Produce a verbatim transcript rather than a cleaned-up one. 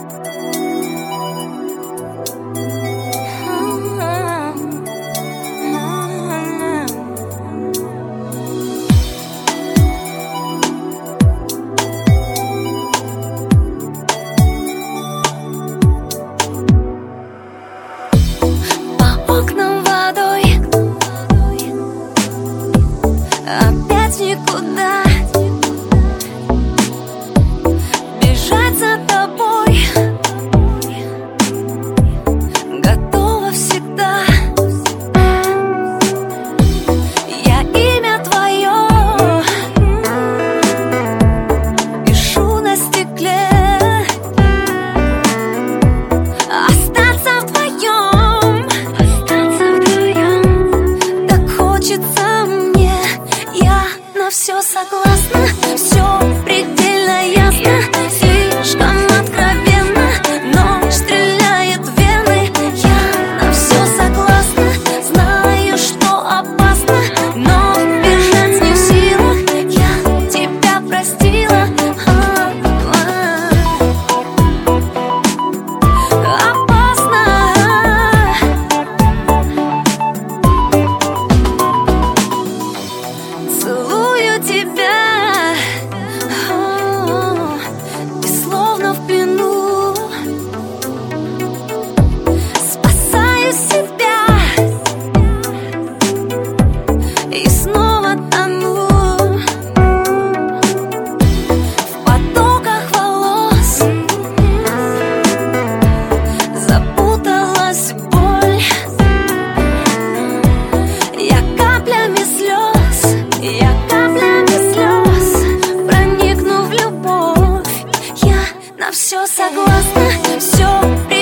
Окнам водой, опять никуда. Бежать за тобой готова всегда. Я имя твое пишу на стекле. Остаться вдвоем, мне, я на все согласна, все предельно ясно, слишком откровенно, но стреляет в вены. Я на все согласна, знаю, что опасно, но бежать не в силах, я тебя простила. Опасно. Целую тебя, о, ты словно в плену. Спасаю себя и снова тону в потоках волос. Запуталась боль, я каплями слез. Я каплями слез проникну в любовь. Я на все согласна, все